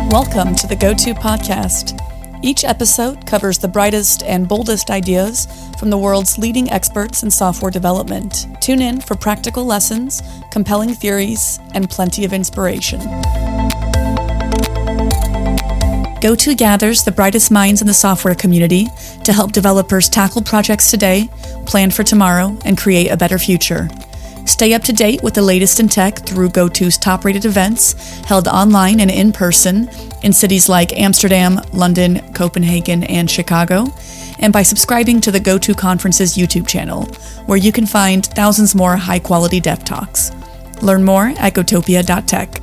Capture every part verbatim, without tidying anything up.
Welcome to the Go-To Podcast. Each episode covers the brightest and boldest ideas from the world's leading experts in software development. Tune in for practical lessons, compelling theories, and plenty of inspiration. Go-To gathers the brightest minds in the software community to help developers tackle projects today, plan for tomorrow, and create a better future. Stay up to date with the latest in tech through Go-To's top-rated events held online and in person in cities like Amsterdam, London, Copenhagen, and Chicago, and by subscribing to the Go-To Conference's YouTube channel, where you can find thousands more high-quality dev talks. Learn more at gotopia dot tech.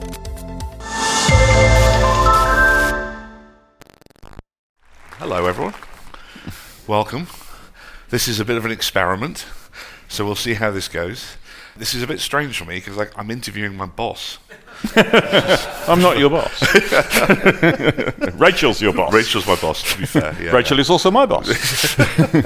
Hello everyone, welcome. This is a bit of an experiment, so we'll see how this goes. This is a bit strange for me because like, I'm interviewing my boss. I'm not your boss. Rachel's your boss. Rachel's my boss, to be fair. Yeah. Rachel is also my boss.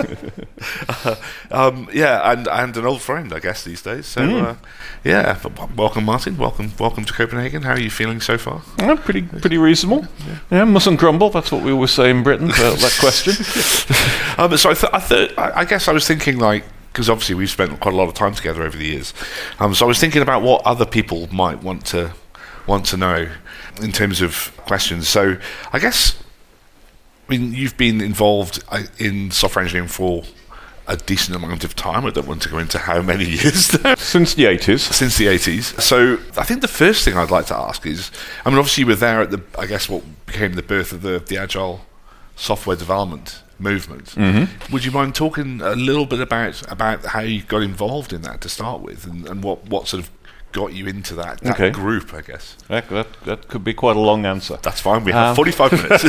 uh, um, yeah, and and an old friend, I guess, these days. So, mm. uh, yeah, but welcome, Martin. Welcome, welcome to Copenhagen. How are you feeling so far? Uh, pretty, pretty reasonable. Yeah. yeah, mustn't grumble. That's what we always say in Britain about that question. um, so I, th- I, th- I guess I was thinking like. Because obviously we've spent quite a lot of time together over the years, um, so I was thinking about what other people might want to want to know in terms of questions. So I guess, I mean, you've been involved in software engineering for a decent amount of time. I don't want to go into how many years now. Since the eighties. Since the eighties. So I think the first thing I'd like to ask is, I mean, obviously you were there at the, I guess, what became the birth of the, the agile software development movement. Mm-hmm. Would you mind talking a little bit about about how you got involved in that to start with, and, and what, what sort of got you into that, that okay. group, I guess? That, that, that could be quite a long answer. That's fine, we have um, forty-five minutes.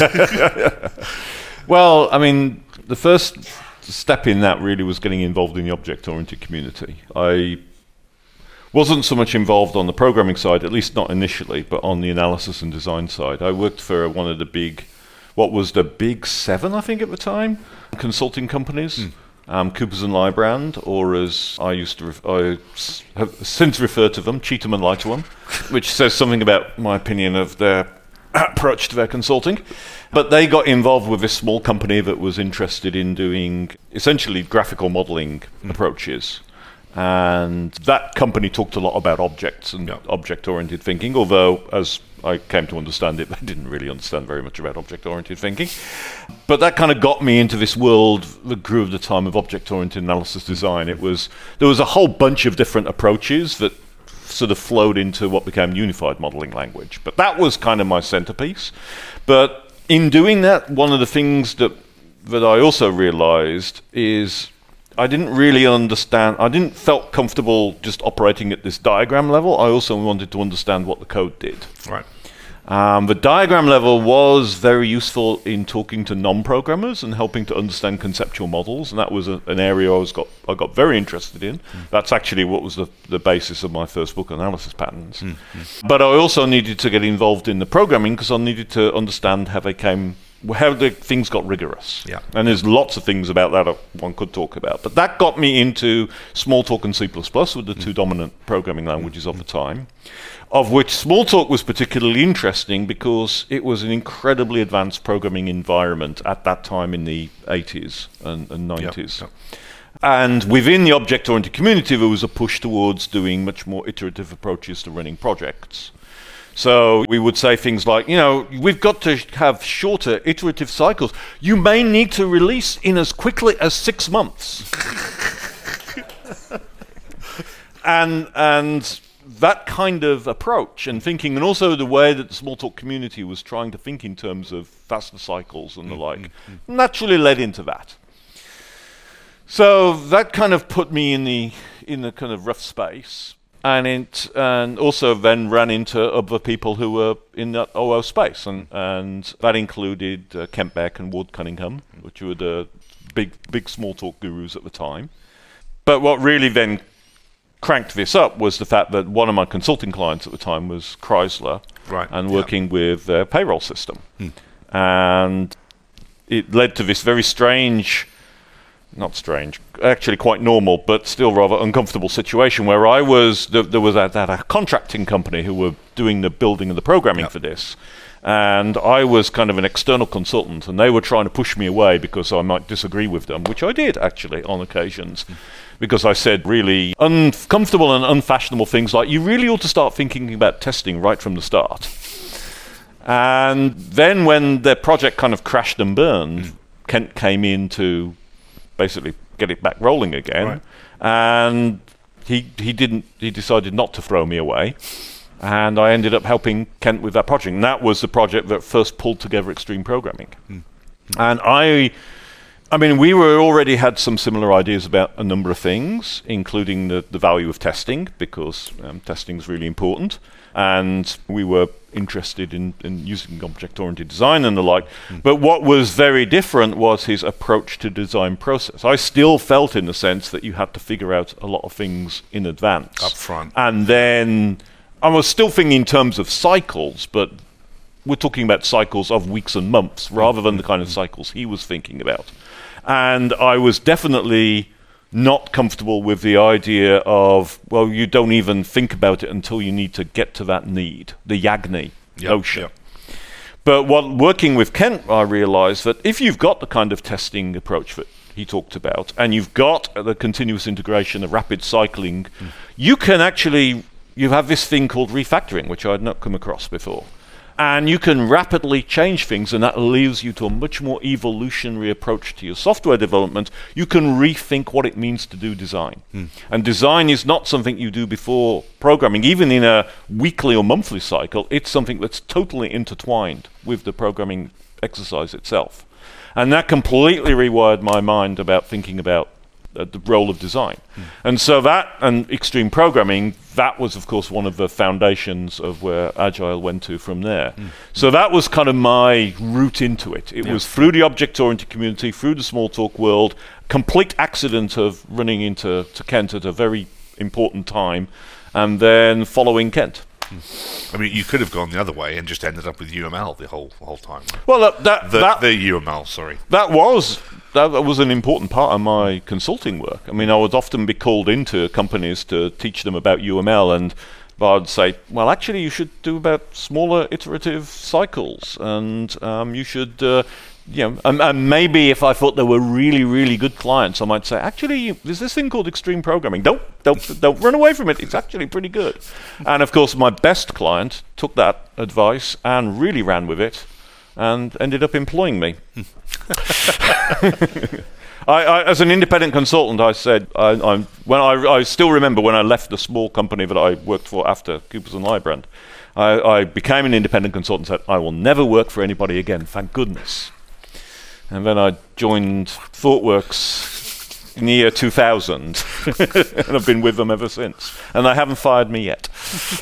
Well, I mean, the first step in that really was getting involved in the object-oriented community. I wasn't so much involved on the programming side, at least not initially, but on the analysis and design side. I worked for one of the big what was the Big Seven, I think, at the time, consulting companies, mm. um, Coopers and Lybrand, or as I used to, ref- I have since referred to them, Cheatham and Lightowam, which says something about my opinion of their approach to their consulting. But they got involved with this small company that was interested in doing essentially graphical modeling mm. approaches. And that company talked a lot about objects and yeah. object-oriented thinking, although, as I came to understand it, they didn't really understand very much about object-oriented thinking. But that kind of got me into this world that grew at the time of object-oriented analysis design. It was there was a whole bunch of different approaches that sort of flowed into what became unified modeling language. But that was kind of my centerpiece. But in doing that, one of the things that that I also realized is I didn't really understand, I didn't felt comfortable just operating at this diagram level. I also wanted to understand what the code did. Right. Um, the diagram level was very useful in talking to non-programmers and helping to understand conceptual models, and that was a, an area I was got I got very interested in. Mm. That's actually what was the, the basis of my first book, Analysis Patterns. Mm. Mm. But I also needed to get involved in the programming because I needed to understand how they came how the things got rigorous. Yeah. And there's lots of things about that one could talk about. But that got me into Smalltalk and C plus plus, with the mm. two dominant programming languages mm. of the time, of which Smalltalk was particularly interesting because it was an incredibly advanced programming environment at that time in the eighties and, and nineties. Yep. Yep. And within the object-oriented community, there was a push towards doing much more iterative approaches to running projects. So we would say things like, you know, we've got to have shorter iterative cycles. You may need to release in as quickly as six months. and and that kind of approach and thinking, and also the way that the Smalltalk community was trying to think in terms of faster cycles and the mm-hmm. like, mm-hmm. naturally led into that. So that kind of put me in the in the kind of rough space. And it, and also then ran into other people who were in that O O space, and, and that included uh, Kent Beck and Ward Cunningham, which were the big big Smalltalk gurus at the time. But what really then cranked this up was the fact that one of my consulting clients at the time was Chrysler, right, and working yeah. with their payroll system. Hmm. And it led to this very strange not strange, actually quite normal, but still rather uncomfortable situation where I was, th- there was a, that a contracting company who were doing the building and the programming yep. for this. And I was kind of an external consultant, and they were trying to push me away because I might disagree with them, which I did actually on occasions, mm. because I said really uncomfortable and unfashionable things like, you really ought to start thinking about testing right from the start. And then when the project kind of crashed and burned, mm. Kent came in to basically get it back rolling again, right. and he he didn't. He decided not to throw me away, and I ended up helping Kent with that project. And that was the project that first pulled together extreme programming. Mm. And I, I mean, we were already had some similar ideas about a number of things, including the, the value of testing, because um, testing is really important. And we were interested in, in using object-oriented design and the like. Mm. But what was very different was his approach to design process. I still felt in the sense that you had to figure out a lot of things in advance. Up front. And then I was still thinking in terms of cycles, but we're talking about cycles of weeks and months rather than the kind of cycles he was thinking about. And I was definitely not comfortable with the idea of, well, you don't even think about it until you need to get to that need, the Yagni yep, notion. Yep. But what working with Kent, I realized that if you've got the kind of testing approach that he talked about, and you've got the continuous integration, the rapid cycling, mm. you can actually, you have this thing called refactoring, which I had not come across before. And you can rapidly change things, and that leads you to a much more evolutionary approach to your software development. You can rethink what it means to do design. Mm. And design is not something you do before programming. Even in a weekly or monthly cycle, it's something that's totally intertwined with the programming exercise itself. And that completely rewired my mind about thinking about Uh, the role of design. Mm. And so that, and extreme programming, that was of course one of the foundations of where Agile went to from there. Mm. So that was kind of my route into it. It yeah. was through the object-oriented community, through the Smalltalk world, complete accident of running into to Kent at a very important time, and then following Kent. I mean, you could have gone the other way and just ended up with U M L the whole whole time. Well, that, that, the, that the U M L, sorry. That was that was an important part of my consulting work. I mean, I would often be called into companies to teach them about U M L, and I'd say, well, actually, you should do about smaller iterative cycles, and um, you should. Uh, You know, and, and maybe if I thought they were really, really good clients, I might say, actually, there's this thing called extreme programming. Don't, don't, don't run away from it. It's actually pretty good. And of course, my best client took that advice and really ran with it, and ended up employing me. I, I, as an independent consultant, I said, I, I'm, when I, I still remember when I left the small company that I worked for after Coopers and Lybrand, I, I became an independent consultant and said, I will never work for anybody again. Thank goodness. And then I joined ThoughtWorks in the year two thousand, and I've been with them ever since. And they haven't fired me yet.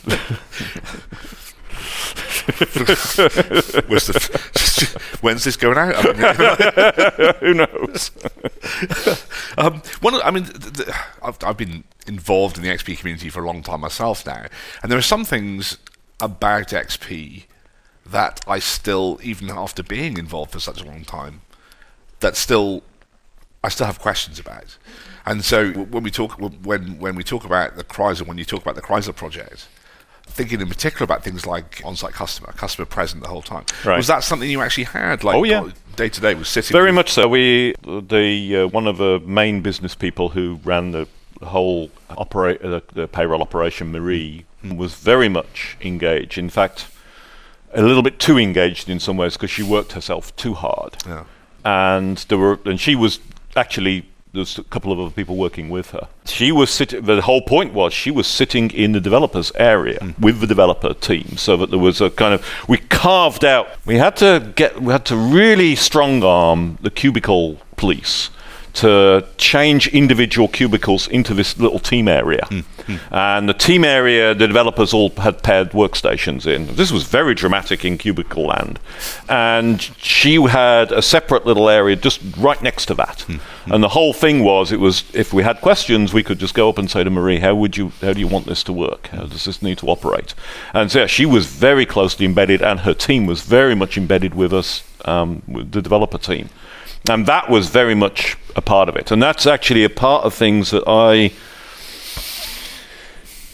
When's this going out? I mean, who knows? um, one, of, I mean, th- th- I've, I've been involved in the X P community for a long time myself now, and there are some things about X P that I still, even after being involved for such a long time, that still I still have questions about. And so when we talk when when we talk about the Chrysler, when you talk about the Chrysler project, thinking in particular about things like on-site customer, customer present the whole time. Right. Was that something you actually had? Like, oh yeah, day to day was sitting. Very much so. We the uh, one of the main business people who ran the whole operate uh, the payroll operation, Marie, mm. was very much engaged. In fact, a little bit too engaged in some ways because she worked herself too hard. Yeah. And there were, and she was actually, there's a couple of other people working with her. She was sitting, the whole point was she was sitting in the developers area mm. with the developer team, so that there was a kind of, we carved out, we had to get, we had to really strong arm the cubicle police to change individual cubicles into this little team area. Mm, mm. And the team area, the developers all had paired workstations in. This was very dramatic in cubicle land. And she had a separate little area just right next to that. Mm, mm. And the whole thing was, it was, if we had questions, we could just go up and say to Marie, how would you, how do you want this to work? How does this need to operate? And so yeah, she was very closely embedded, and her team was very much embedded with us, um, with the developer team. And that was very much a part of it. And that's actually a part of things that I...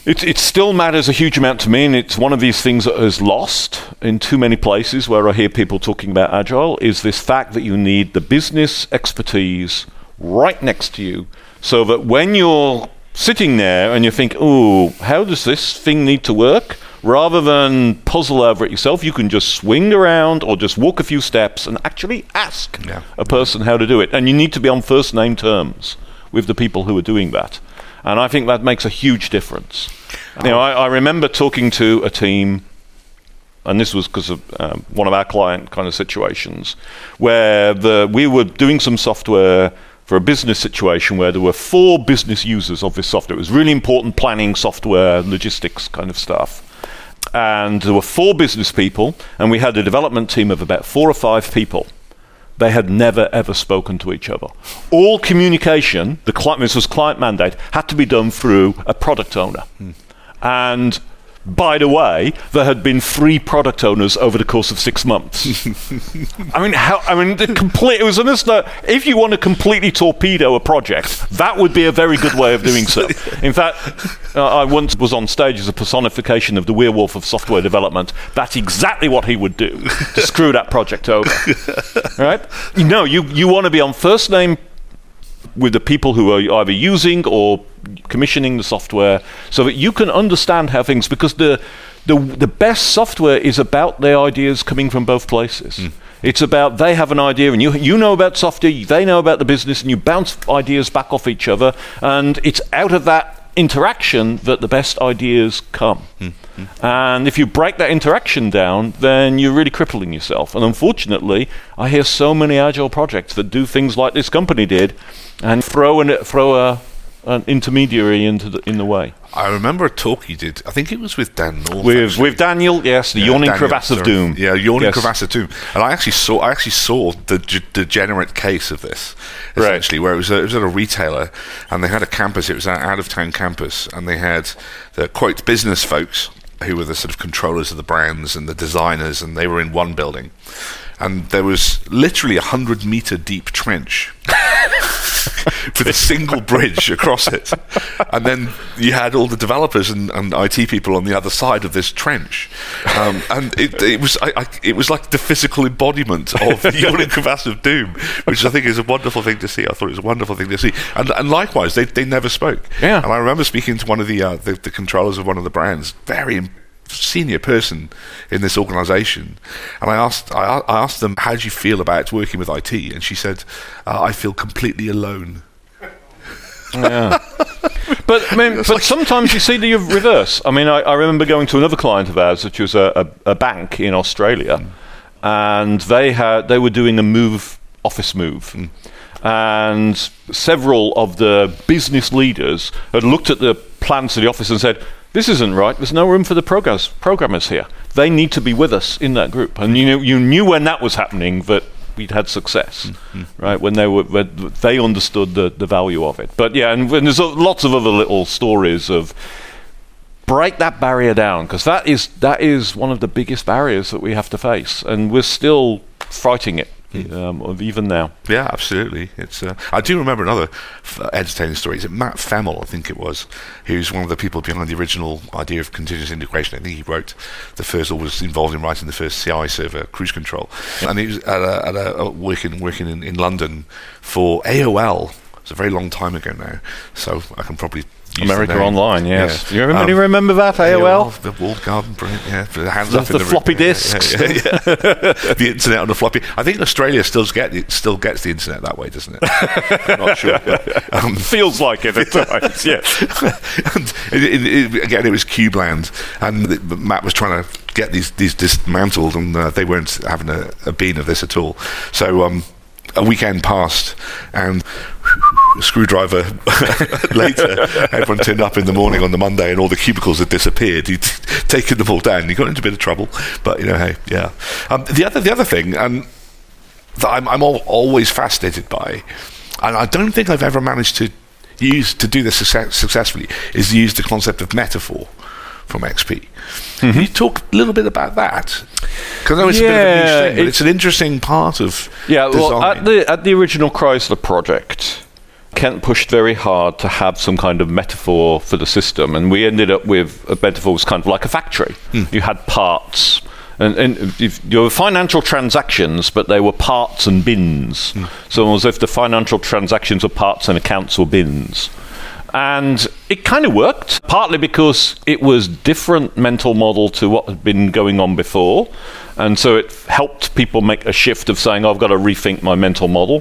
It, it still matters a huge amount to me, and it's one of these things that is lost in too many places where I hear people talking about Agile, is this fact that you need the business expertise right next to you, so that when you're sitting there and you think, oh, how does this thing need to work? Rather than puzzle over it yourself, you can just swing around or just walk a few steps and actually ask yeah. a person how to do it. And you need to be on first name terms with the people who are doing that. And I think that makes a huge difference. Oh. You know, I, I remember talking to a team, and this was because of um, one of our client kind of situations, where the, we were doing some software for a business situation where there were four business users of this software. It was really important planning software, logistics kind of stuff. And there were four business people, and we had a development team of about four or five people. They had never, ever spoken to each other. All communication, the client, this was client mandate, had to be done through a product owner. Hmm. And by the way, there had been three product owners over the course of six months. I mean, how? I mean, the complete. It was almost like, if you want to completely torpedo a project, that would be a very good way of doing so. In fact, uh, I once was on stage as a personification of the werewolf of software development. That's exactly what he would do to screw that project over. Right? No, you you want to be on first name with the people who are either using or commissioning the software, so that you can understand how things, because the the the best software is about the ideas coming from both places. Mm. It's about, they have an idea and you you know about software, they know about the business, and you bounce ideas back off each other, and it's out of that interaction that the best ideas come. Mm. Mm. And if you break that interaction down, then you're really crippling yourself. And unfortunately, I hear so many Agile projects that do things like this company did, and throw an, throw a an intermediary into the in the way. I remember a talk you did. I think it was with Dan North. With with Daniel, yes, the yeah, yawning Daniel, crevasse of sorry. doom. Yeah, yawning yes. crevasse of doom. And I actually saw I actually saw the g- degenerate case of this, essentially, right. where it was, a, it was at a retailer, and they had a campus. It was an out of town campus, and they had the quote business folks who were the sort of controllers of the brands and the designers, and they were in one building, and there was literally a hundred meter deep trench. with a single bridge across it, and then you had all the developers and, and I T people on the other side of this trench, um, and it, it was I, I, it was like the physical embodiment of the yawning crevasse of doom, which I think is a wonderful thing to see. I thought it was a wonderful thing to see, and, and likewise, they they never spoke. Yeah. And I remember speaking to one of the uh, the, the controllers of one of the brands, very senior person in this organisation, and I asked I, I asked them, how do you feel about working with I T? And she said, uh, I feel completely alone. Yeah. But I mean, but like sometimes you see the reverse. I mean, I, I remember going to another client of ours, which was a, a, a bank in Australia, mm. and they had they were doing a move office move. Mm. And several of the business leaders had looked at the plans of the office and said, this isn't right, there's no room for the programs, programmers here. They need to be with us in that group. And you knew, you knew when that was happening that we'd had success, mm-hmm. right? When they were, when they understood the, the value of it. But yeah, and, and there's lots of other little stories of break that barrier down, because that is that is one of the biggest barriers that we have to face, and we're still fighting it. Um, of even now. Yeah, absolutely. It's. Uh, I do remember another f- entertaining story. Is it Matt Femmel, I think it was, who's one of the people behind the original idea of continuous integration. I think he wrote the first, or was involved in writing the first C I server, cruise control. And he was at a, at a, a working working in, in London for A O L. It's a very long time ago now, so I can probably. America Online, yes. Yeah. You remember, um, you remember that, A O L? A O L? The walled garden, brilliant, yeah. The, hands the, up the in the floppy yeah, disks. Yeah, yeah, yeah. The internet on the floppy. I think Australia still, get, it still gets the internet that way, doesn't it? I'm not sure. But, um, feels like it at times, yeah. And it, it, it, again, it was Cubeland, and the, Matt was trying to get these, these dismantled, and uh, they weren't having a, a bean of this at all. So um, a weekend passed, and a screwdriver later, everyone turned up in the morning on the Monday, and all the cubicles had disappeared. He'd taken them all down. He got into a bit of trouble, but you know, hey, yeah. Um, the other, the other thing, and that I'm, I'm all, always fascinated by, and I don't think I've ever managed to use to do this success, successfully, is use the concept of metaphor from X P. Mm-hmm. Can you talk a little bit about that? Because I know it's yeah, a bit of a niche thing, but it's an interesting part of yeah. design. Well, at the at the original Chrysler project, Kent pushed very hard to have some kind of metaphor for the system, and we ended up with a metaphor was kind of like a factory. Mm. You had parts, and, and if you were financial transactions, but they were parts and bins. Mm. So it was as if the financial transactions were parts and accounts were bins. And it kind of worked, partly because it was different mental model to what had been going on before. And so it helped people make a shift of saying, oh, I've got to rethink my mental model.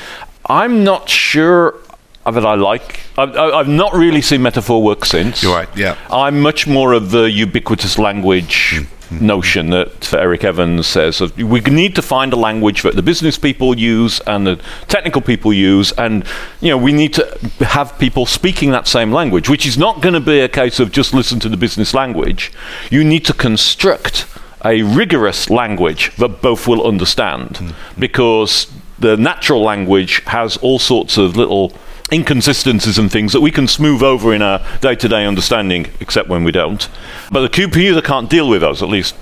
I'm not sure that I like... I've, I've not really seen metaphor work since. You're right, yeah. I'm much more of the ubiquitous language mm-hmm. notion that Eric Evans says. Of, we need to find a language that the business people use and the technical people use, and you know, we need to have people speaking that same language, which is not going to be a case of just listen to the business language. You need to construct a rigorous language that both will understand, mm-hmm. because the natural language has all sorts of little inconsistencies and things that we can smooth over in our day-to-day understanding, except when we don't. But the computer can't deal with those, at least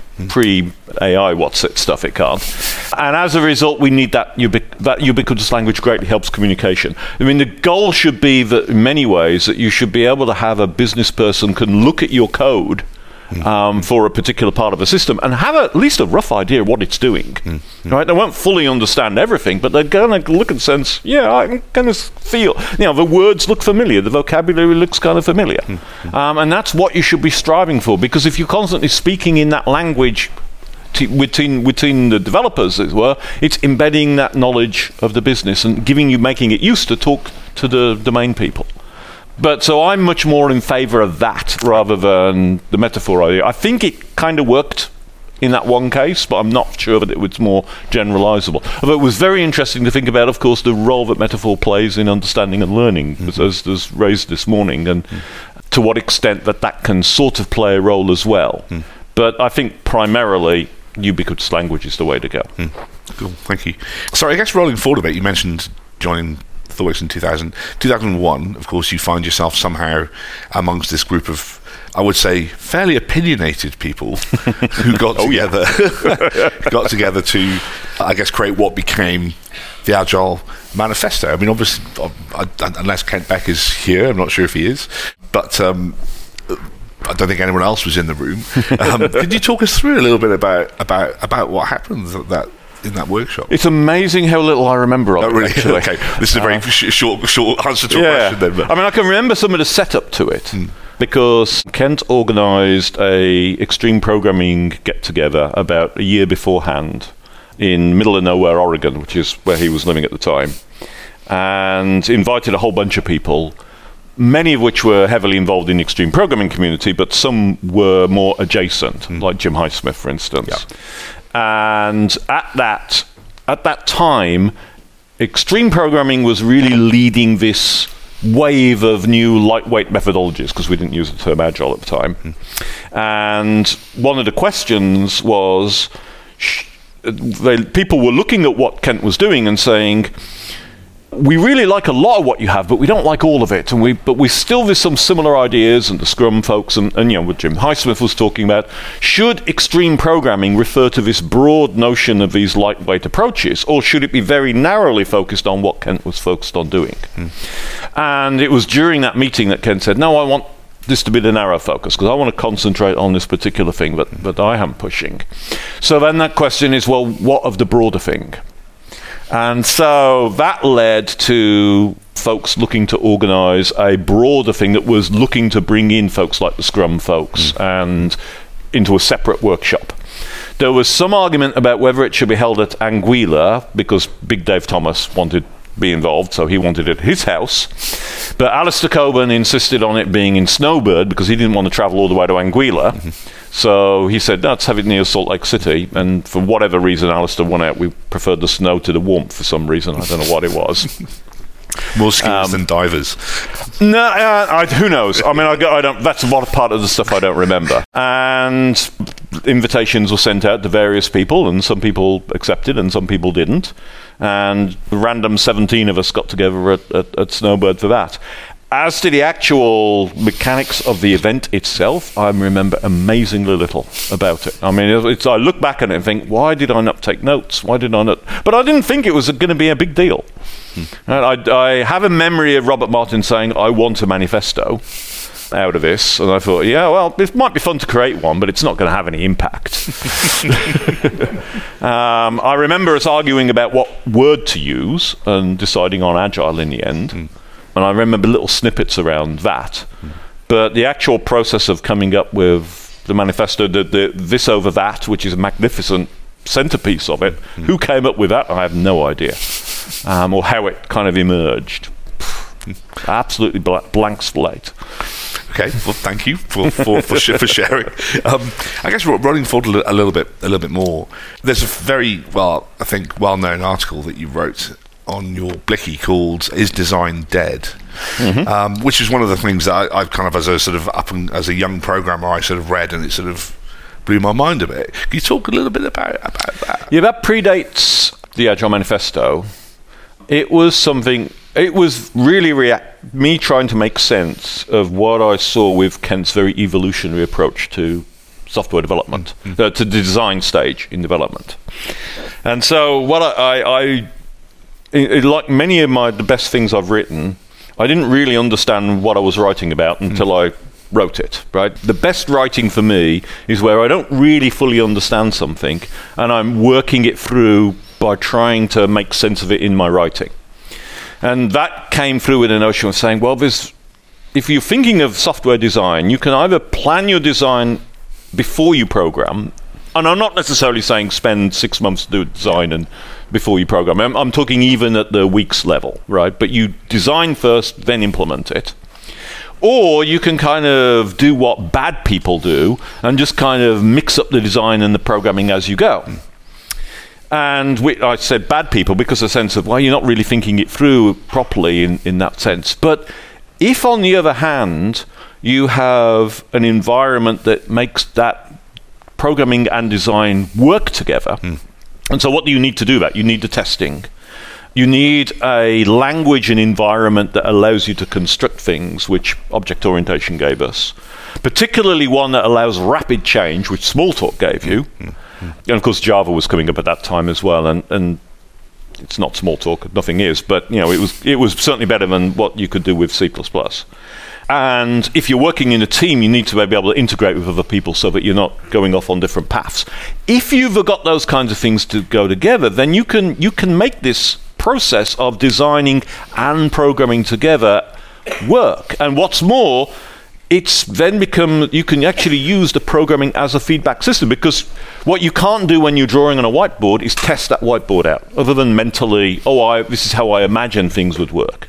pre-A I what's it stuff it can't. And as a result, we need that, ubiqu- that ubiquitous language greatly helps communication. I mean, the goal should be that in many ways that you should be able to have a business person can look at your code Um, for a particular part of a system and have at least a rough idea of what it's doing. Mm-hmm. Right? They won't fully understand everything, but they're going to look and sense, yeah, I can kind of feel, you know, the words look familiar, the vocabulary looks kind of familiar. Mm-hmm. Um, and that's what you should be striving for, because if you're constantly speaking in that language t- between, between the developers, as it were, it's embedding that knowledge of the business and giving you, making it used to talk to the domain people. But so I'm much more in favour of that rather than the metaphor idea. I think it kind of worked in that one case, but I'm not sure that it was more generalisable. Although it was very interesting to think about, of course, the role that metaphor plays in understanding and learning, mm-hmm. as was raised this morning, and mm-hmm. to what extent that that can sort of play a role as well. Mm. But I think primarily ubiquitous language is the way to go. Mm. Cool, thank you. So I guess rolling forward a bit, you mentioned joining ThoughtWorks in two thousand. two thousand one, of course, you find yourself somehow amongst this group of, I would say, fairly opinionated people who got oh, together yeah. got together to, I guess, create what became the Agile Manifesto. I mean, obviously, I, I, unless Kent Beck is here, I'm not sure if he is, but um, I don't think anyone else was in the room. Um, could you talk us through a little bit about about about what happened that in that workshop? It's amazing how little I remember of oh, it, really? actually. Okay, this is a very uh, sh- short short answer to yeah. a question then. But. I mean, I can remember some of the setup to it, mm. because Kent organised a extreme programming get-together about a year beforehand in middle of nowhere, Oregon, which is where he was living at the time, and invited a whole bunch of people, many of which were heavily involved in the extreme programming community, but some were more adjacent, mm. like Jim Highsmith, for instance. Yeah. And at that at that time, extreme programming was really leading this wave of new lightweight methodologies, because we didn't use the term agile at the time. Mm. And one of the questions was, sh- they, people were looking at what Kent was doing and saying, we really like a lot of what you have, but we don't like all of it. And we, but we still, there's some similar ideas, and the Scrum folks, and, and you know, what Jim Highsmith was talking about. Should extreme programming refer to this broad notion of these lightweight approaches, or should it be very narrowly focused on what Kent was focused on doing? Mm. And it was during that meeting that Kent said, no, I want this to be the narrow focus, because I want to concentrate on this particular thing that, that I am pushing. So then that question is, well, what of the broader thing? And so that led to folks looking to organise a broader thing that was looking to bring in folks like the Scrum folks mm. and into a separate workshop. There was some argument about whether it should be held at Anguilla, because Big Dave Thomas wanted to be involved, so he wanted it at his house. But Alistair Coburn insisted on it being in Snowbird, because he didn't want to travel all the way to Anguilla. Mm-hmm. So he said, no, let's have it near Salt Lake City. And for whatever reason, Alistair won out. We preferred the snow to the warmth for some reason. I don't know what it was. More skiers um, than divers. No, uh, I, who knows? I mean, I, I don't. That's a lot of part of the stuff I don't remember. And invitations were sent out to various people, and some people accepted, and some people didn't. And random seventeen of us got together at, at, at Snowbird for that. As to the actual mechanics of the event itself, I remember amazingly little about it. I mean, it's, I look back at it and think, why did I not take notes? Why did I not? But I didn't think it was going to be a big deal. Hmm. And I, I have a memory of Robert Martin saying, I want a manifesto out of this. And I thought, yeah, well, it might be fun to create one, but it's not going to have any impact. um, I remember us arguing about what word to use and deciding on Agile in the end. Hmm. And I remember little snippets around that. Mm. But the actual process of coming up with the manifesto, the, the this over that, which is a magnificent centerpiece of it, mm. who came up with that, I have no idea. Um, or how it kind of emerged. Absolutely bl- blank slate. Okay, well, thank you for for for, sh- for sharing. Um, I guess running forward a, li- a little bit, a little bit more. There's a very well, I think, well-known article that you wrote on your Blicky called "Is Design Dead?" Mm-hmm. Um, which is one of the things that I, I've kind of, as a sort of up and, as a young programmer, I sort of read, and it sort of blew my mind a bit. Can you talk a little bit about about that? Yeah, that predates the Agile Manifesto. It was something. It was really react, me trying to make sense of what I saw with Kent's very evolutionary approach to software development, mm-hmm. uh, to the design stage in development. And so, what I, I, I It, it, like many of my the best things I've written, I didn't really understand what I was writing about until mm. I wrote it, right? The best writing for me is where I don't really fully understand something and I'm working it through by trying to make sense of it in my writing. And that came through with a notion of saying, well, there's, if you're thinking of software design, you can either plan your design before you program, and I'm not necessarily saying spend six months to do design and before you program. I'm, I'm talking even at the weeks level, right? But you design first, then implement it. Or you can kind of do what bad people do and just kind of mix up the design and the programming as you go. And we, I said bad people because a sense of, well, you're not really thinking it through properly in, in that sense. But if, on the other hand, you have an environment that makes that programming and design work together, mm. and so what do you need to do that? You need the testing. You need a language and environment that allows you to construct things, which object orientation gave us, particularly one that allows rapid change, which Smalltalk gave you. Mm. And of course, Java was coming up at that time as well, and, and it's not Smalltalk, nothing is, but you know, it was it was certainly better than what you could do with C plus plus. And if you're working in a team, you need to be able to integrate with other people so that you're not going off on different paths. If you've got those kinds of things to go together, then you can you can make this process of designing and programming together work. And what's more, it's then become, you can actually use the programming as a feedback system, because what you can't do when you're drawing on a whiteboard is test that whiteboard out, other than mentally, oh, I, this is how I imagine things would work.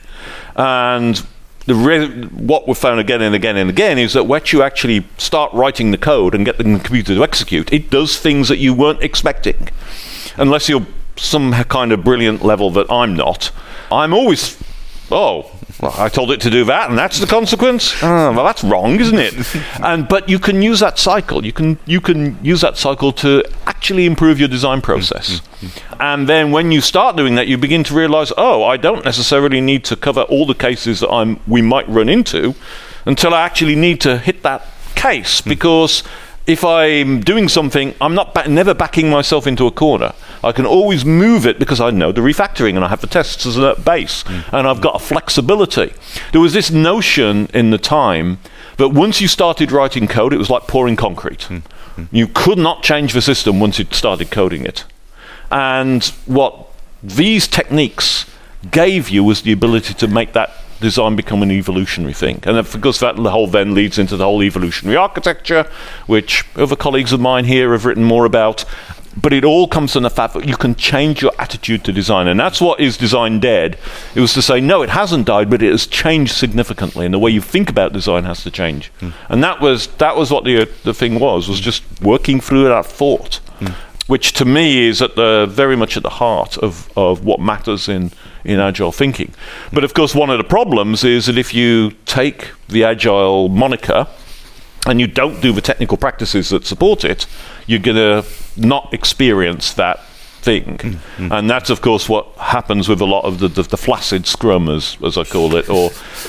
And the re- what we've found again and again and again is that once you actually start writing the code and get the computer to execute, it does things that you weren't expecting. Unless you're some kind of brilliant level that I'm not. I'm always, oh, well, I told it to do that, and that's the consequence. Oh, well, that's wrong, isn't it? And but you can use that cycle. You can you can use that cycle to actually improve your design process. And then when you start doing that, you begin to realize, oh, I don't necessarily need to cover all the cases that I'm we might run into until I actually need to hit that case, because if I'm doing something, I'm not ba- never backing myself into a corner. I can always move it because I know the refactoring and I have the tests as a base, mm. and I've got a flexibility. There was this notion in the time that once you started writing code, it was like pouring concrete. Mm. Mm. You could not change the system once you started coding it. And what these techniques gave you was the ability to make that design become an evolutionary thing. And of course that the whole then leads into the whole evolutionary architecture, which other colleagues of mine here have written more about. But it all comes from the fact that you can change your attitude to design. And that's what Is Design Dead? It was to say, no, it hasn't died, but it has changed significantly, and the way you think about design has to change. Mm. And that was that was what the the thing was, was just working through that thought, mm. which to me is at the very much at the heart of, of what matters in, in Agile thinking. Mm. But of course, one of the problems is that if you take the Agile moniker and you don't do the technical practices that support it, you're going to not experience that thing. Mm-hmm. And that's, of course, what happens with a lot of the, the, the flaccid scrum, as, as I call it, or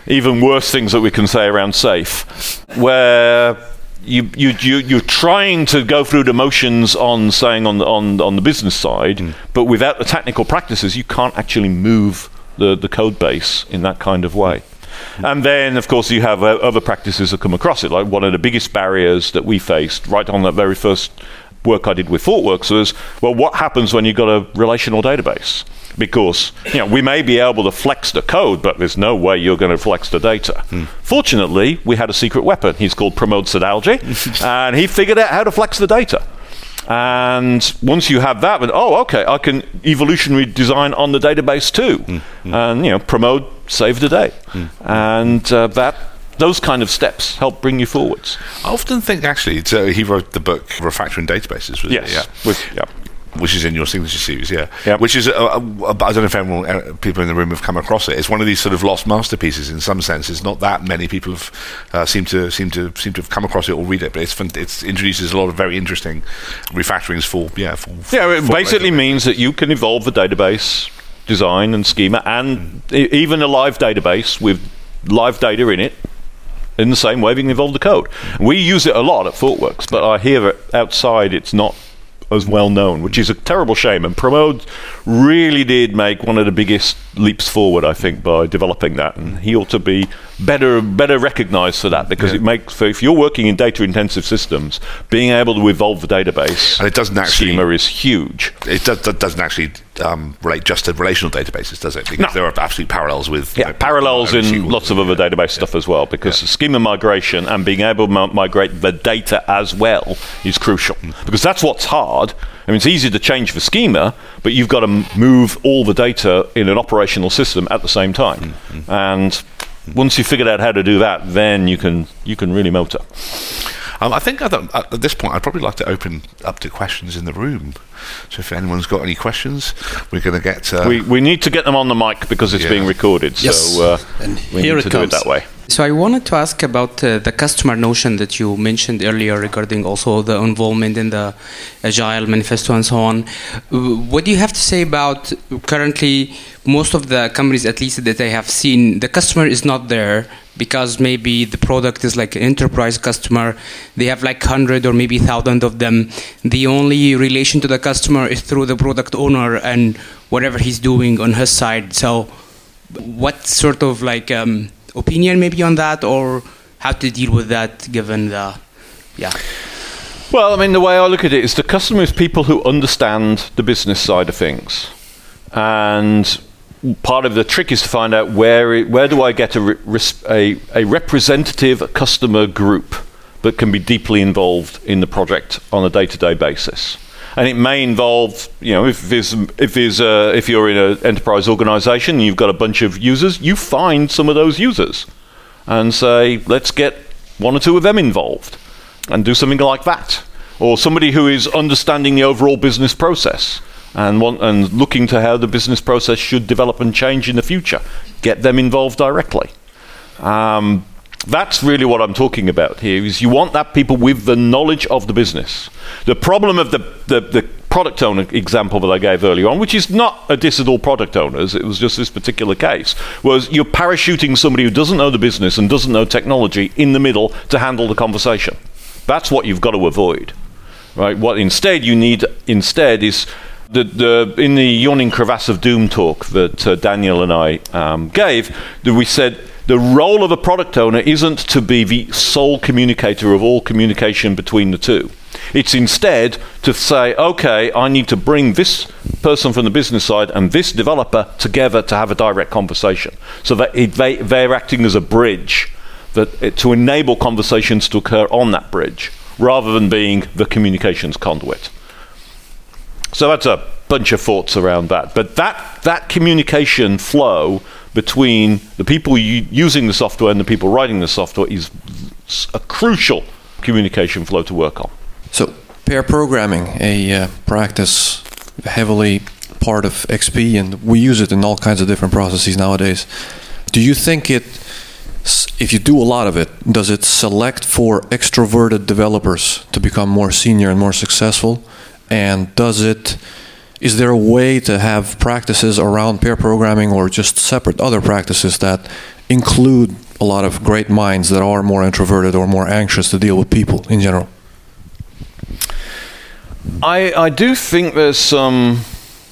even worse things that we can say around SAFe, where you, you, you, you're trying to go through the motions on saying on the, on, on the business side, mm. but without the technical practices, you can't actually move the, the code base in that kind of way. And then, of course, you have uh, other practices that come across it. Like one of the biggest barriers that we faced right on that very first work I did with ThoughtWorks was, well, what happens when you've got a relational database? Because you know, we may be able to flex the code, but there's no way you're going to flex the data. Hmm. Fortunately, we had a secret weapon. He's called Pramod Sadalji, and he figured out how to flex the data. And once you have that, then, oh, okay, I can evolutionary design on the database too. Mm-hmm. And, you know, Pramod saved the day. Mm-hmm. And uh, that those kind of steps help bring you forwards. I often think, actually, so he wrote the book Refactoring Databases, was yes. it? Yeah. With, yeah. Which is in your signature series, yeah. Yep. Which is, uh, uh, I don't know if everyone, uh, people in the room have come across it. It's one of these sort of lost masterpieces in some sense. It's not that many people have uh, seem to seem to seem to have come across it or read it, but it's fun, it introduces a lot of very interesting refactorings for yeah. For, for, yeah, it for basically means that you can evolve the database design and schema, and mm. e- even a live database with live data in it. In the same way, we can evolve the code. We use it a lot at ThoughtWorks, but I hear that outside it's not as well known, which is a terrible shame. And Pramod really did make one of the biggest leaps forward, I think, by developing that. And he ought to be better better recognized for that, because yeah. it makes, for if you're working in data-intensive systems, being able to evolve the database and it doesn't actually, schema is huge. It does, that doesn't actually um, relate just to relational databases, does it? Because no. there are absolute parallels with yeah, you know, parallels in S Q L lots of other yeah. database stuff yeah. as well, because yeah. schema migration and being able to m- migrate the data as well is crucial, mm. because that's what's hard. I mean, it's easy to change the schema, but you've got to m- move all the data in an operational system at the same time. Mm-hmm. And once you figured out how to do that, then you can you can really motor. Um, I think at, the, at this point, I'd probably like to open up to questions in the room. So if anyone's got any questions, we're going to get... Uh, we we need to get them on the mic because it's yeah. being recorded. Yes. So uh, and we here need it to comes. do it that way. So I wanted to ask about uh, the customer notion that you mentioned earlier regarding also the involvement in the Agile Manifesto and so on. What do you have to say about currently most of the companies, at least that I have seen, the customer is not there because maybe the product is like an enterprise customer. They have like one hundred or maybe one thousand of them. The only relation to the customer is through the product owner and whatever he's doing on his side. So what sort of like... Um, opinion maybe on that, or how to deal with that given the yeah well I mean, the way I look at it is the customer is people who understand the business side of things, and part of the trick is to find out where it, where do I get a, a, a representative customer group that can be deeply involved in the project on a day-to-day basis. And it may involve, you know, if there's, if there's a, if you're in an enterprise organization and you've got a bunch of users, you find some of those users and say, let's get one or two of them involved and do something like that. Or somebody who is understanding the overall business process and want, and looking to how the business process should develop and change in the future. Get them involved directly. Um, That's really what I'm talking about here, is you want that people with the knowledge of the business. The problem of the, the, the product owner example that I gave earlier on, which is not a diss at all product owners, it was just this particular case, was you're parachuting somebody who doesn't know the business and doesn't know technology in the middle to handle the conversation. That's what you've got to avoid. Right? What instead you need instead is the, the in the Yawning Crevasse of Doom talk that uh, Daniel and I um, gave, that we said the role of a product owner isn't to be the sole communicator of all communication between the two. It's instead to say, okay, I need to bring this person from the business side and this developer together to have a direct conversation. So that it, they, they're acting as a bridge that it, to enable conversations to occur on that bridge, rather than being the communications conduit. So that's a bunch of thoughts around that. But that, that communication flow between the people u- using the software and the people writing the software is a crucial communication flow to work on. So, pair programming, a uh, practice heavily part of X P, and we use it in all kinds of different processes nowadays. Do you think it, if you do a lot of it, does it select for extroverted developers to become more senior and more successful? And does it, is there a way to have practices around pair programming or just separate other practices that include a lot of great minds that are more introverted or more anxious to deal with people in general? I, I do think there's some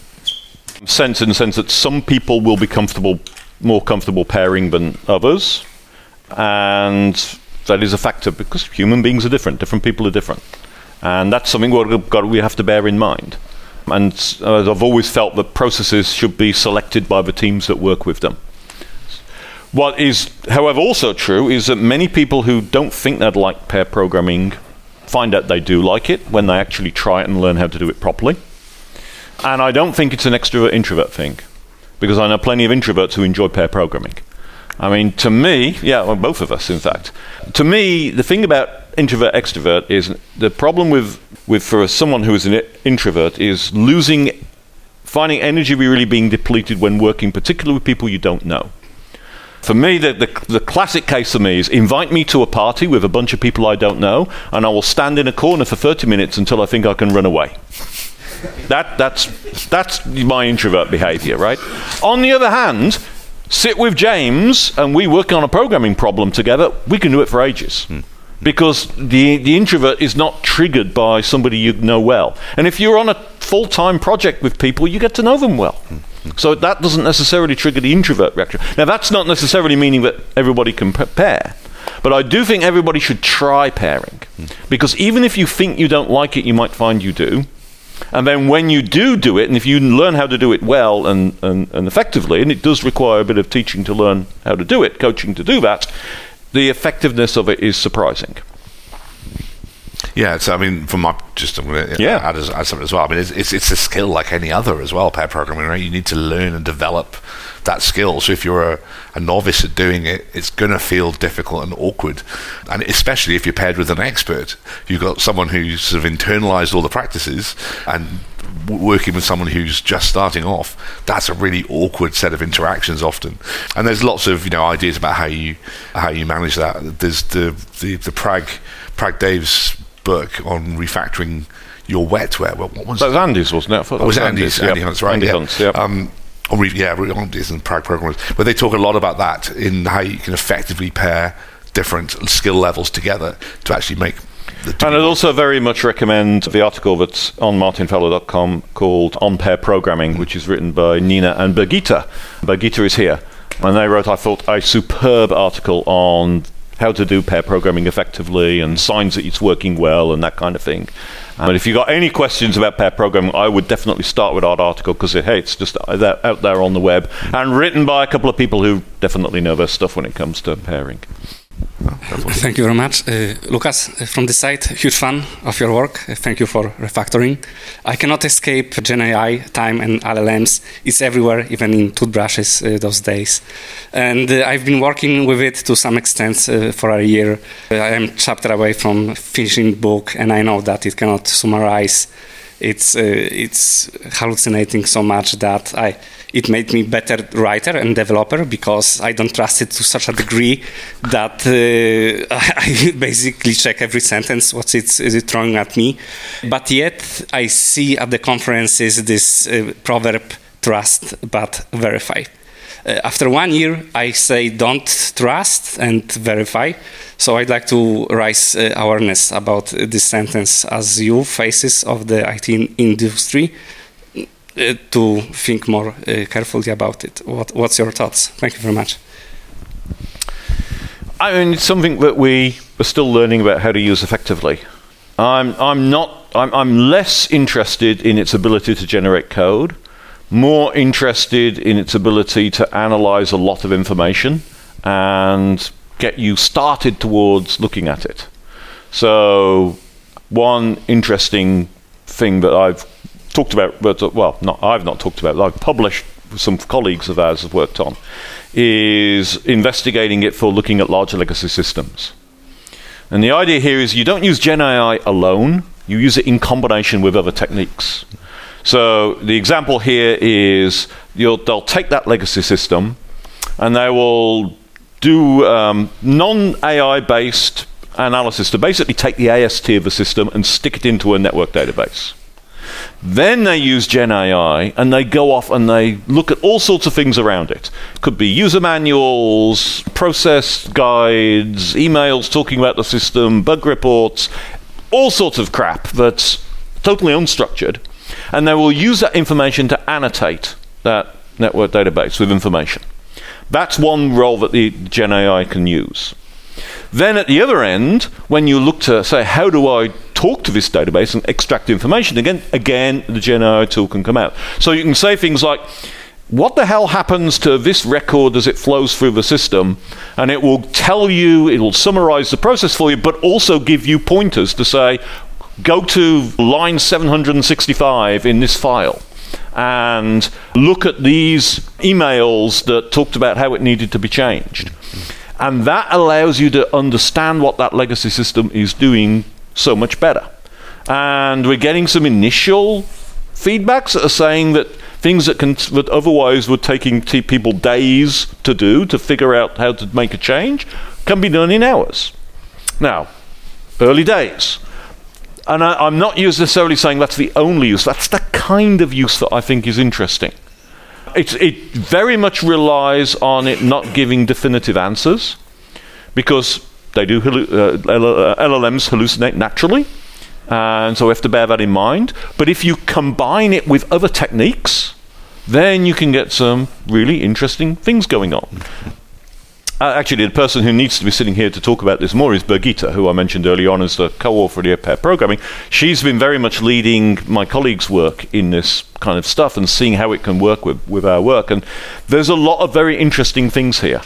sense in the sense that some people will be comfortable, more comfortable pairing than others, and that is a factor because human beings are different. Different people are different, and that's something we've got, we have to bear in mind. And uh, I've always felt that processes should be selected by the teams that work with them. What is, however, also true is that many people who don't think they'd like pair programming find out they do like it when they actually try it and learn how to do it properly. And I don't think it's an extrovert-introvert thing, because I know plenty of introverts who enjoy pair programming. I mean, to me, yeah, well, both of us, in fact. To me, the thing about introvert-extrovert is the problem with, with for someone who is an introvert is losing, finding energy really being depleted when working, particularly with people you don't know. For me, the, the, the classic case for me is invite me to a party with a bunch of people I don't know, and I will stand in a corner for thirty minutes until I think I can run away. That, that's, that's my introvert behavior, right? On the other hand, sit with James and we work on a programming problem together, we can do it for ages. Mm. Because the, the introvert is not triggered by somebody you know well. And if you're on a full-time project with people, you get to know them well. Mm. So that doesn't necessarily trigger the introvert reaction. Now, that's not necessarily meaning that everybody can pair. But I do think everybody should try pairing. Mm. Because even if you think you don't like it, you might find you do. And then when you do do it, and if you learn how to do it well and, and, and effectively, and it does require a bit of teaching to learn how to do it, coaching to do that, the effectiveness of it is surprising. Yeah, it's, I mean, from my, just I'm going to yeah. add, add something as well. I mean, it's, it's it's a skill like any other as well, pair programming, right? You need to learn and develop that skill. So if you're a, a novice at doing it, it's going to feel difficult and awkward. And especially if you're paired with an expert. You've got someone who's sort of internalized all the practices and w- working with someone who's just starting off. That's a really awkward set of interactions often. And there's lots of, you know, ideas about how you how you manage that. There's the the, the Prag, Prag Dave's book on refactoring your wetware. Well, what was that? Was Andy's, wasn't it? I thought that was, was Andy's. Andy's, Andy yep. Hunt's, right? Andy yeah. Hunt's, yep. Um, or re- yeah, Andy's and Prag programmers. But they talk a lot about that in how you can effectively pair different skill levels together to actually make the. And I'd also very much recommend the article that's on martin fowler dot com called On Pair Programming, mm. which is written by Nina and Birgitta. Birgitta is here. And they wrote, I thought, a superb article on how to do pair programming effectively and signs that it's working well and that kind of thing. Um, but if you've got any questions about pair programming, I would definitely start with that article because, it, hey, it's just out there on the web and written by a couple of people who definitely know their stuff when it comes to pairing. Thank you very much. Uh, Lucas, from the site, huge fan of your work. Uh, thank you for refactoring. I cannot escape Gen A I, time and L L Ms. It's everywhere, even in toothbrushes uh, those days. And uh, I've been working with it to some extent uh, for a year. Uh, I am chapter away from finishing the book, and I know that it cannot summarize. It's uh, it's hallucinating so much that I it made me better writer and developer because I don't trust it to such a degree that uh, I basically check every sentence what it's is it throwing at me. But yet I see at the conferences this uh, proverb: trust but verify. Uh, after one year, I say don't trust and verify. So I'd like to raise uh, awareness about uh, this sentence as you, faces of the I T in- industry, uh, to think more uh, carefully about it. What, what's your thoughts? Thank you very much. I mean, it's something that we are still learning about how to use effectively. I'm, I'm not. I'm, I'm less interested in its ability to generate code. More interested in its ability to analyze a lot of information and get you started towards looking at it. So one interesting thing that I've talked about, but well, not I've not talked about, I've published, some colleagues of ours have worked on, is investigating it for looking at large legacy systems. And the idea here is you don't use Gen A I alone, you use it in combination with other techniques. So the example here is you'll, they'll take that legacy system and they will do um, non-A I-based analysis to basically take the A S T of the system and stick it into a network database. Then they use Gen A I and they go off and they look at all sorts of things around it. Could be user manuals, process guides, emails talking about the system, bug reports, all sorts of crap that's totally unstructured. And they will use that information to annotate that network database with information. That's one role that the Gen A I can use. Then at the other end, when you look to say, how do I talk to this database and extract information, again, again, the Gen A I tool can come out. So you can say things like, what the hell happens to this record as it flows through the system? And it will tell you, it will summarize the process for you, but also give you pointers to say, go to line seven hundred sixty-five in this file and look at these emails that talked about how it needed to be changed. And that allows you to understand what that legacy system is doing so much better. And we're getting some initial feedbacks that are saying that things that, can, that otherwise were taking t- people days to do, to figure out how to make a change, can be done in hours. Now, early days. And I, I'm not necessarily saying that's the only use. That's the kind of use that I think is interesting. It's, it very much relies on it not giving definitive answers, because they do uh, L L Ms hallucinate naturally, and so we have to bear that in mind. But if you combine it with other techniques, then you can get some really interesting things going on. Uh, actually, the person who needs to be sitting here to talk about this more is Birgitta, who I mentioned early on as the co-author of the pair programming. She's been very much leading my colleagues' work in this kind of stuff and seeing how it can work with, with our work. And there's a lot of very interesting things here.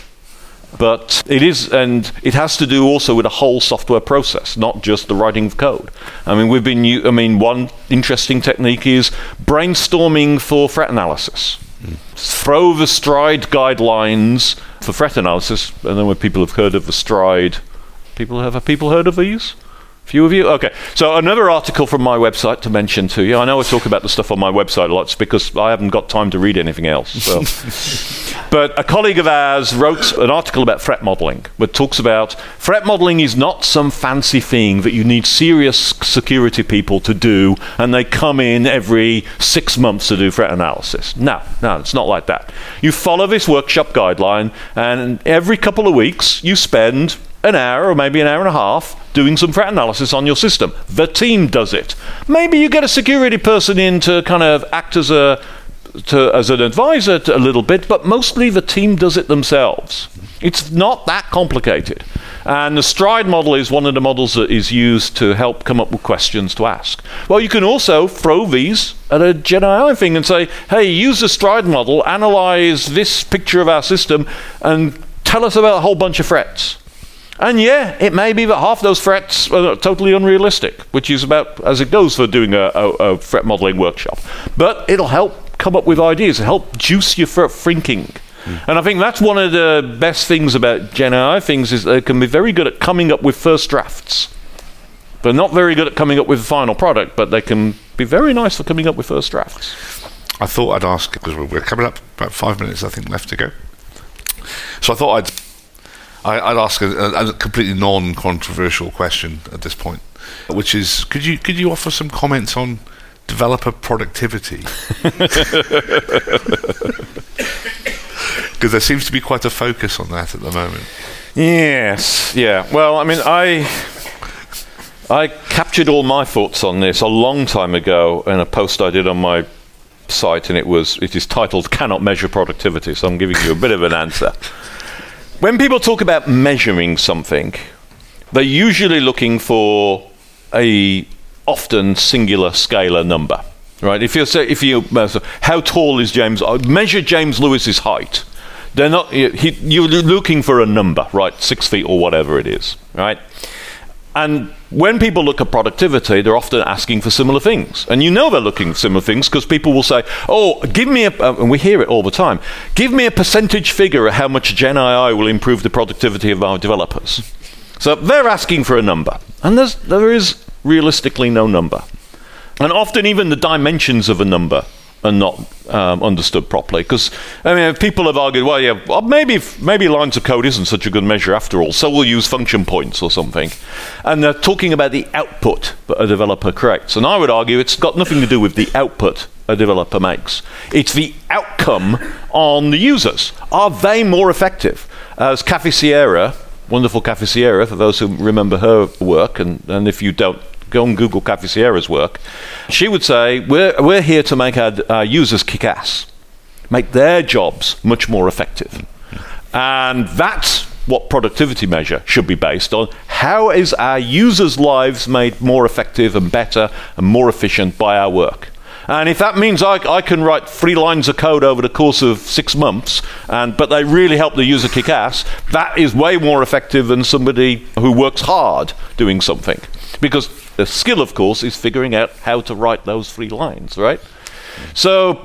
But it is, and it has to do also with a whole software process, not just the writing of code. I mean, we've been, I mean, one interesting technique is brainstorming for threat analysis. Mm. Throw the STRIDE guidelines for threat analysis. I don't know if people have heard of the STRIDE. People have, have people heard of these? Few of you? Okay. So another article from my website to mention to you. I know I talk about the stuff on my website a lot. It's because I haven't got time to read anything else. So. But a colleague of ours wrote an article about threat modeling, that talks about threat modeling is not some fancy thing that you need serious security people to do, and they come in every six months to do threat analysis. No, no, it's not like that. You follow this workshop guideline, and every couple of weeks you spend an hour or maybe an hour and a half doing some threat analysis on your system. The team does it. Maybe you get a security person in to kind of act as a to, as an advisor to a little bit, but mostly the team does it themselves. It's not that complicated. And the STRIDE model is one of the models that is used to help come up with questions to ask. Well, you can also throw these at a Gen A I thing and say, hey, use the STRIDE model, analyze this picture of our system, and tell us about a whole bunch of threats. And yeah, it may be that half those threats are totally unrealistic, which is about as it goes for doing a, a, a threat modeling workshop. But it'll help come up with ideas, help juice your thinking. Mm. And I think that's one of the best things about Gen A I things, is they can be very good at coming up with first drafts. They're not very good at coming up with a final product, but they can be very nice for coming up with first drafts. I thought I'd ask, because we're coming up about five minutes, I think, left to go. So I thought I'd I'd ask a, a completely non-controversial question at this point, which is, could you could you offer some comments on developer productivity? Because there seems to be quite a focus on that at the moment. Yes, yeah. Well, I mean, I I captured all my thoughts on this a long time ago in a post I did on my site, and it was it is titled "Cannot Measure Productivity." So I'm giving you a bit of an answer. When people talk about measuring something, they're usually looking for a often singular scalar number, right? If you say, if you how tall is James? Measure James Lewis's height. They're not. He, you're looking for a number, right? Six feet or whatever it is, right? And when people look at productivity, they're often asking for similar things. And you know they're looking for similar things because people will say, oh, give me a, uh, and we hear it all the time, give me a percentage figure of how much Gen A I will improve the productivity of our developers. So they're asking for a number. And there's, there is realistically no number. And often even the dimensions of a number are not um, understood properly. Because, I mean, people have argued, well, yeah, well, maybe maybe lines of code isn't such a good measure after all, so we'll use function points or something. And they're talking about the output that a developer creates. And I would argue it's got nothing to do with the output a developer makes. It's the outcome on the users. Are they more effective? As Cafe Sierra, wonderful Cafe Sierra, for those who remember her work, and, and if you don't, go and Google Cafe Sierra's work. She would say, we're, we're here to make our, our users kick ass, make their jobs much more effective. And that's what productivity measure should be based on. How is our users' lives made more effective and better and more efficient by our work? And if that means I, I can write three lines of code over the course of six months, and but they really help the user kick ass, that is way more effective than somebody who works hard doing something. Because the skill, of course, is figuring out how to write those three lines, right? So,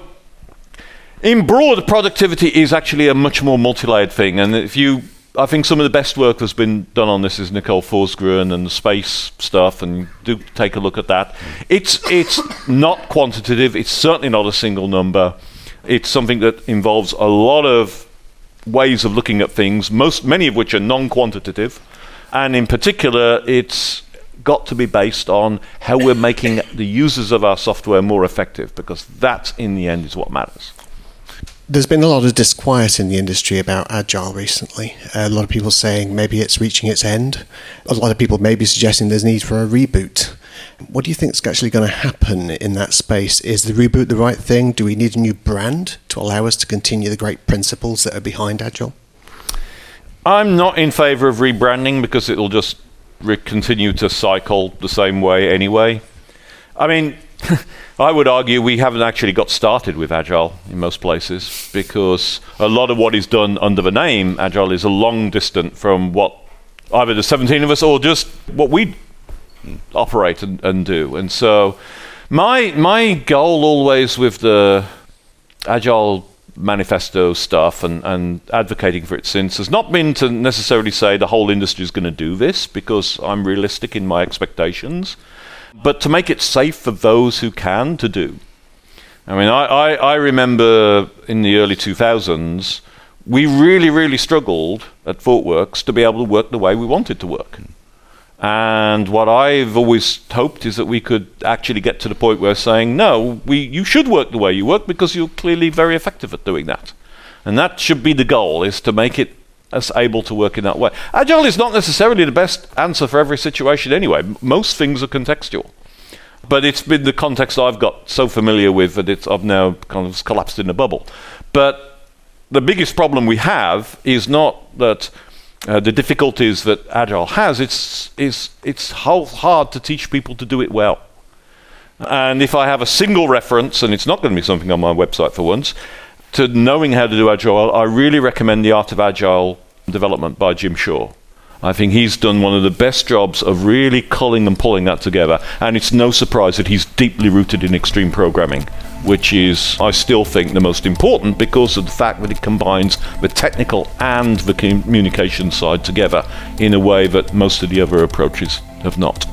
in broad, productivity is actually a much more multi-layered thing. And if you, I think some of the best work that's been done on this is Nicole Forsgren and the space stuff, and do take a look at that. It's it's not quantitative. It's certainly not a single number. It's something that involves a lot of ways of looking at things, most many of which are non-quantitative, and in particular, it's got to be based on how we're making the users of our software more effective, because that, in the end, is what matters. There's been a lot of disquiet in the industry about Agile recently. A lot of people saying maybe it's reaching its end. A lot of people may be suggesting there's need for a reboot. What do you think is actually going to happen in that space? Is the reboot the right thing? Do we need a new brand to allow us to continue the great principles that are behind Agile? I'm not in favor of rebranding, because it'll just re- continue to cycle the same way anyway. I mean, I would argue we haven't actually got started with Agile in most places, because a lot of what is done under the name Agile is a long distance from what either the seventeen of us or just what we operate and, and do. And so my my goal always with the Agile manifesto stuff and, and advocating for it since has not been to necessarily say the whole industry is going to do this, because I'm realistic in my expectations, but to make it safe for those who can to do. I mean, I, I, I remember in the early two thousands, we really, really struggled at ThoughtWorks to be able to work the way we wanted to work. And what I've always hoped is that we could actually get to the point where saying, no, we you should work the way you work, because you're clearly very effective at doing that. And that should be the goal, is to make it as able to work in that way. Agile is not necessarily the best answer for every situation anyway. Most things are contextual. But it's been the context I've got so familiar with that it's, I've now kind of collapsed in a bubble. But the biggest problem we have is not that uh, the difficulties that Agile has, it's, it's, it's how hard to teach people to do it well. And if I have a single reference, and it's not going to be something on my website for once, to knowing how to do Agile, I really recommend The Art of Agile Development by Jim Shaw. I think he's done one of the best jobs of really culling and pulling that together, and it's no surprise that he's deeply rooted in extreme programming, which is, I still think, the most important, because of the fact that it combines the technical and the communication side together in a way that most of the other approaches have not.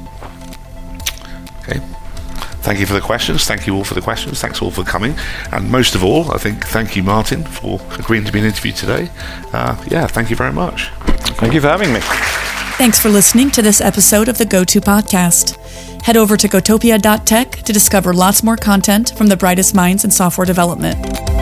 Okay. Thank you for the questions. Thank you all for the questions. Thanks all for coming. And most of all, I think, thank you, Martin, for agreeing to be an interview today. Uh, yeah, thank you very much. Thank you for having me. Thanks for listening to this episode of the GoTo Podcast. Head over to gotopia dot tech to discover lots more content from the brightest minds in software development.